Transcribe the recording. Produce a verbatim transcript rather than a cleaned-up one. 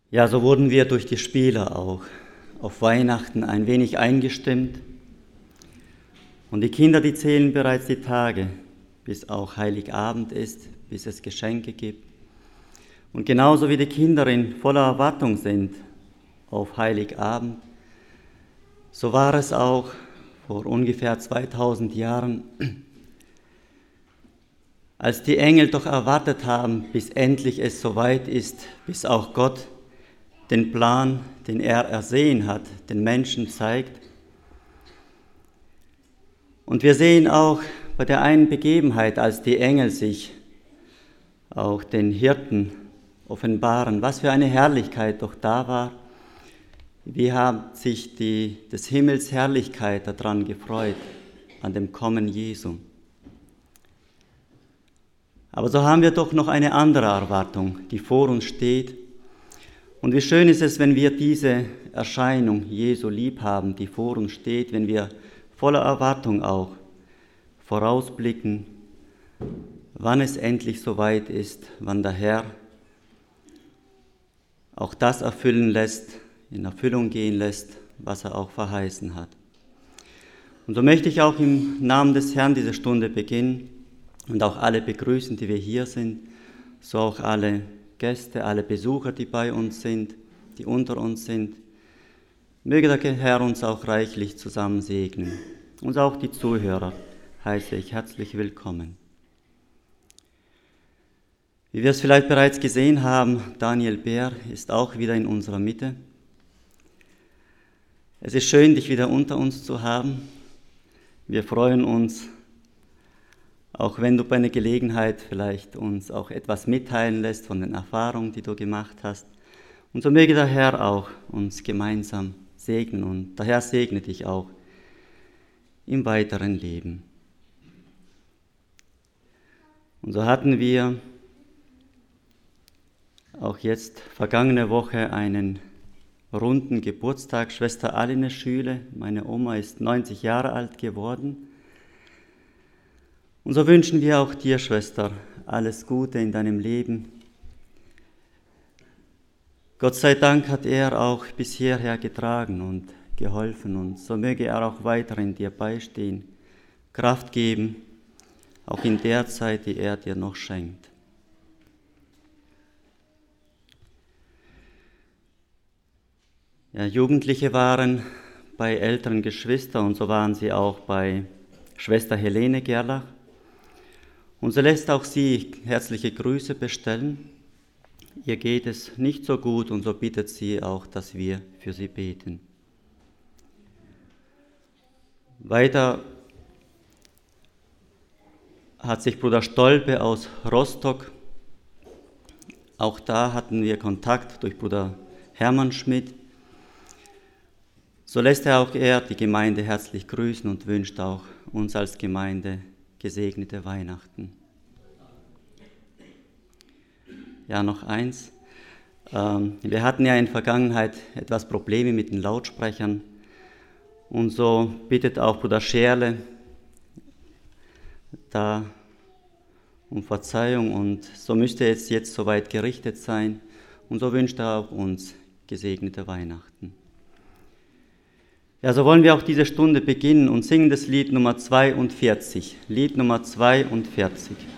Ja, so wurden wir durch die Spiele auch auf Weihnachten ein wenig eingestimmt. Und die Kinder, die zählen bereits die Tage, bis auch Heiligabend ist, bis es Geschenke gibt. Und genauso wie die Kinder in voller Erwartung sind auf Heiligabend, so war es auch vor ungefähr zweitausend Jahren, als die Engel doch erwartet haben, bis endlich es soweit ist, bis auch Gott den Plan, den er ersehen hat, den Menschen zeigt. Und wir sehen auch bei der einen Begebenheit, als die Engel sich auch den Hirten offenbaren, was für eine Herrlichkeit doch da war. Wie hat sich die, des Himmels Herrlichkeit daran gefreut, an dem Kommen Jesu. Aber so haben wir doch noch eine andere Erwartung, die vor uns steht. Und wie schön ist es, wenn wir diese Erscheinung Jesu lieb haben, die vor uns steht, wenn wir voller Erwartung auch vorausblicken, wann es endlich soweit ist, wann der Herr auch das erfüllen lässt, in Erfüllung gehen lässt, was er auch verheißen hat. Und so möchte ich auch im Namen des Herrn diese Stunde beginnen und auch alle begrüßen, die wir hier sind, so auch alle Gäste, alle Besucher, die bei uns sind, die unter uns sind. Möge der Herr uns auch reichlich zusammen segnen. Und auch die Zuhörer heiße ich herzlich willkommen. Wie wir es vielleicht bereits gesehen haben, Daniel Bär ist auch wieder in unserer Mitte. Es ist schön, dich wieder unter uns zu haben. Wir freuen uns, auch wenn du bei einer Gelegenheit vielleicht uns auch etwas mitteilen lässt von den Erfahrungen, die du gemacht hast. Und so möge der Herr auch uns gemeinsam segnen und der Herr segne dich auch im weiteren Leben. Und so hatten wir auch jetzt vergangene Woche einen runden Geburtstag. Schwester Aline Schüle, meine Oma, ist neunzig Jahre alt geworden. Und so wünschen wir auch dir, Schwester, alles Gute in deinem Leben. Gott sei Dank hat er auch bis hierher getragen und geholfen und so möge er auch weiterhin dir beistehen, Kraft geben, auch in der Zeit, die er dir noch schenkt. Ja, Jugendliche waren bei älteren Geschwistern und so waren sie auch bei Schwester Helene Gerlach. Und so lässt auch sie herzliche Grüße bestellen. Ihr geht es nicht so gut und so bittet sie auch, dass wir für sie beten. Weiter hat sich Bruder Stolpe aus Rostock, auch da hatten wir Kontakt durch Bruder Hermann Schmidt. So lässt er auch er die Gemeinde herzlich grüßen und wünscht auch uns als Gemeinde gesegnete Weihnachten. Ja, noch eins. Ähm, wir hatten ja in der Vergangenheit etwas Probleme mit den Lautsprechern und so bittet auch Bruder Scherle da um Verzeihung und so müsste es jetzt soweit gerichtet sein und so wünscht er auch uns gesegnete Weihnachten. Ja, so wollen wir auch diese Stunde beginnen und singen das Lied Nummer zweiundvierzig. Lied Nummer zweiundvierzig.